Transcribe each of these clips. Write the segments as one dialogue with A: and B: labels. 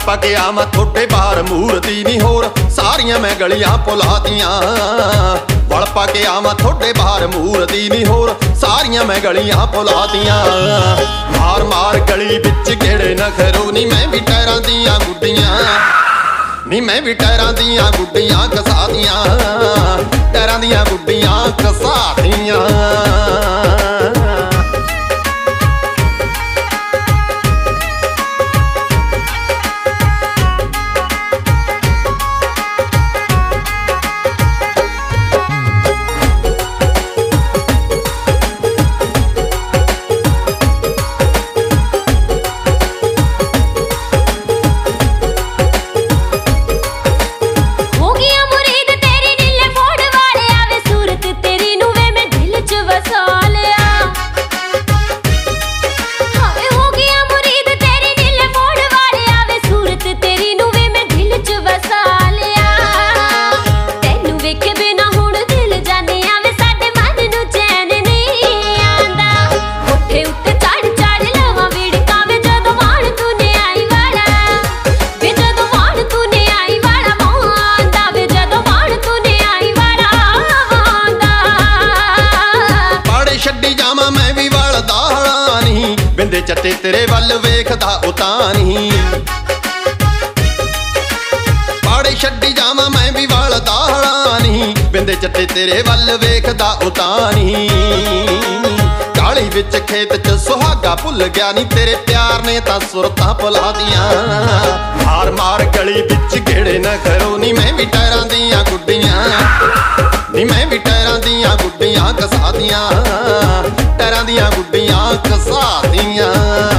A: ਪਾ ਕੇ ਆਵਾਂ ਥੋੜੇ ਬਾਹਰ ਮੂਰਤੀ ਨਹੀਂ ਹੋਰ ਸਾਰੀਆਂ ਮੈਂ ਗਲੀਆਂ ਭੁਲਾਤੀਆਂ। ਵਲ ਪਾ ਕੇ ਆਵਾਂ ਥੋੜੇ ਬਾਹਰ ਮੂਰਤੀ ਨਹੀਂ ਹੋਰ ਸਾਰੀਆਂ ਮੈਂ ਗਲੀਆਂ ਭੁਲਾਤੀਆਂ। ਮਾਰ ਮਾਰ ਗਲੀ ਵਿੱਚ ਕਿਹੜੇ ਨਖਰੂ ਨੀ ਮੈਂ ਵੀ ਟਾਇਰਾਂ ਦੀਆਂ ਗੁੱਡੀਆਂ ਨੀ ਮੈਂ ਵੀ ਟਾਇਰਾਂ ਦੀਆਂ ਗੁੱਡੀਆਂ ਘਸਾਤੀਆਂ। ਟਾਇਰਾਂ ਦੀਆਂ ਗੁੱਡੀਆਂ ਘਸਾਤੀਆਂ। ਬਿੰਦੇ ਚੱਟੇ ਤੇਰੇ ਵੱਲ ਵੇਖਦਾ ਉਤਾਂ ਨਹੀਂ। ਪਾੜੇ ਛੱਡੀ ਜਾਵਾਂ ਮੈਂ ਵੀ ਵਾਲ ਦਾਹਲਾ ਨਹੀਂ। ਬਿੰਦੇ ਚੱਟੇ ਤੇਰੇ ਵੱਲ ਵੇਖਦਾ ਉਤਾਂ ਨਹੀਂ। ਕਾਲੀ ਵਿੱਚ ਖੇਤ ਚ ਸੁਹਾਗਾ ਭੁੱਲ ਗਿਆ ਨੀ ਤੇਰੇ ਪਿਆਰ ਨੇ ਤਾਂ ਸੁਰਤਾਂ ਭੁਲਾਤੀਆਂ। ਮਾਰ ਮਾਰ ਗਲੀ ਵਿੱਚ ਗੇੜੇ ਨਖਰੋ ਨੀ ਮੈਂ ਵੀ ਟਾਇਰਾਂ ਦੀਆਂ ਗੁੱਡੀਆਂ ਨੀ ਮੈਂ ਵੀ ਟਾਇਰਾਂ ਦੀਆਂ ਗੁੱਡੀਆਂ ਘਸਾਤੀਆਂ। ਟਾਇਰਾਂ ਦੀਆਂ ਗੁੱਡੀਆਂ ਘਸਾਤੀਆਂ।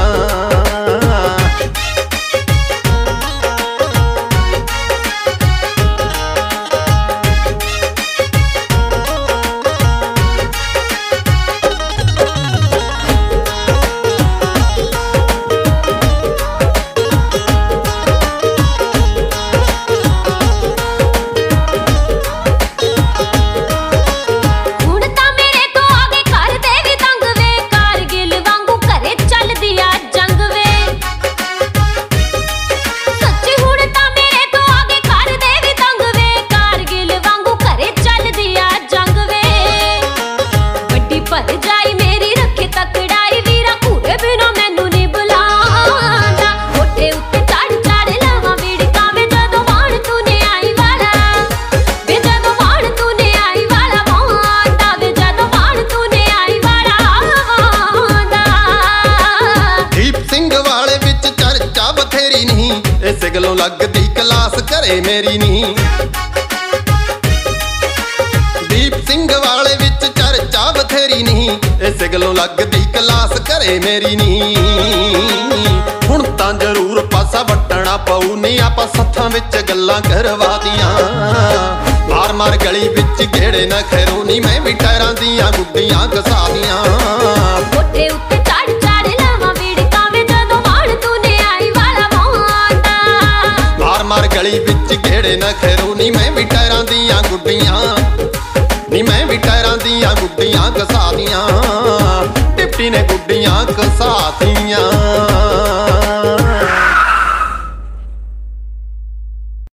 A: ਇਸੇ ਗੱਲੋਂ ਲੱਗਦੀ ਕਲਾਸ ਘਰੇ ਮੇਰੀ ਨਹੀਂ। ਦੀਪ ਸਿੰਘ ਵਾਲੇ ਵਿੱਚ ਚਰਚਾ ਬਥੇਰੀ ਨਹੀਂ। ਇਸੇ ਗੱਲੋਂ ਲੱਗਦੀ ਕਲਾਸ ਘਰੇ ਮੇਰੀ ਨਹੀਂ। ਹੁਣ ਤਾਂ ਜ਼ਰੂਰ ਪਾਸਾ ਵੱਟਣਾ ਪਊ ਨੀ ਆਪਾਂ ਸੱਥਾਂ ਵਿੱਚ ਗੱਲਾਂ ਕਰਵਾਤੀਆਂ। ਮਾਰ ਮਾਰ ਗਲੀ ਵਿੱਚ ਗੇੜੇ ਨਖਰੂ ਨੀ ਮੈਂ ਵੀ ਟਾਇਰਾਂ ਦੀਆਂ ਗੁੱਡੀਆਂ ਘਸਾਤੀਆਂ।
B: ਕੋਠੇ ਉੱਤੇ
A: ਮਾਰ ਗਲੀ ਵਿੱਚ ਗੇੜੇ ਨਖਰੂ ਨੀ ਮੈਂ ਵੀ ਟਾਇਰਾਂ ਦੀਆਂ ਗੁੱਡੀਆਂ ਨੀ ਮੈਂ ਵੀ ਟਾਇਰਾਂ ਦੀਆਂ ਗੁੱਡੀਆਂ ਘਸਾਤੀਆਂ। ਟਿੱਪੀ ਨੇ ਗੁੱਡੀਆਂ ਘਸਾਤੀਆਂ।